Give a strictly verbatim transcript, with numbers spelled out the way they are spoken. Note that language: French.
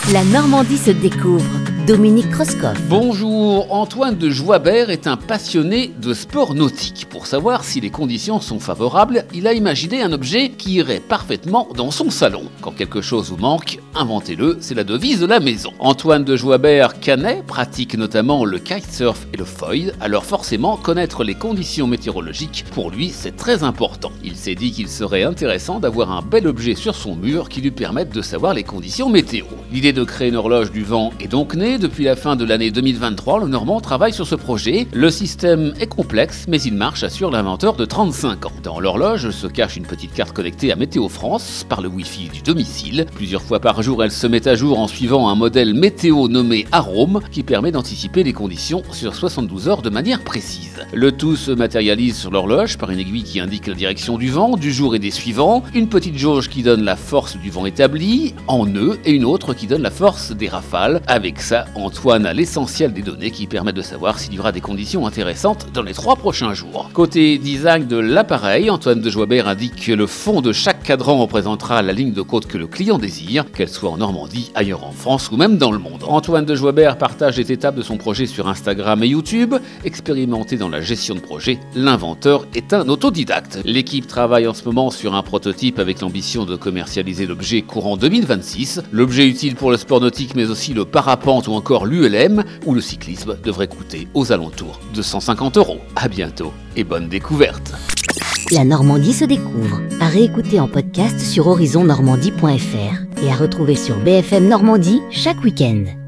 La Normandie se découvre. Dominique Kreuskopf. Bonjour, Antoine de Joibert est un passionné de sport nautique. Pour savoir si les conditions sont favorables, il a imaginé un objet qui irait parfaitement dans son salon. Quand quelque chose vous manque, inventez-le, c'est la devise de la maison. Antoine de Joibert Canet pratique notamment le kitesurf et le foil, alors forcément connaître les conditions météorologiques, pour lui c'est très important. Il s'est dit qu'il serait intéressant d'avoir un bel objet sur son mur qui lui permette de savoir les conditions météo. L'idée de créer une horloge du vent est donc née. Depuis la fin de l'année deux mille vingt-trois, le Normand travaille sur ce projet. Le système est complexe, mais il marche, assure l'inventeur de trente-cinq ans. Dans l'horloge se cache une petite carte connectée à Météo France par le Wi-Fi du domicile. Plusieurs fois par jour, elle se met à jour en suivant un modèle météo nommé Arome qui permet d'anticiper les conditions sur soixante-douze heures de manière précise. Le tout se matérialise sur l'horloge par une aiguille qui indique la direction du vent, du jour et des suivants, une petite jauge qui donne la force du vent établi en nœud et une autre qui donne la force des rafales. Avec ça, Antoine a l'essentiel des données qui permettent de savoir s'il y aura des conditions intéressantes dans les trois prochains jours. Côté design de l'appareil, Antoine de Joibert indique que le fond de chaque cadran représentera la ligne de côte que le client désire, qu'elle soit en Normandie, ailleurs en France ou même dans le monde. Antoine de Joibert partage les étapes de son projet sur Instagram et YouTube. Expérimenté dans la gestion de projet, l'inventeur est un autodidacte. L'équipe travaille en ce moment sur un prototype avec l'ambition de commercialiser l'objet courant deux mille vingt-six. L'objet utile pour le sport nautique mais aussi le parapente ou encore l'U L M ou le cyclisme devrait coûter aux alentours de cent cinquante euros. À bientôt et bonne découverte. La Normandie se découvre. À réécouter en podcast sur horizon normandie point f r et à retrouver sur B F M Normandie chaque week-end.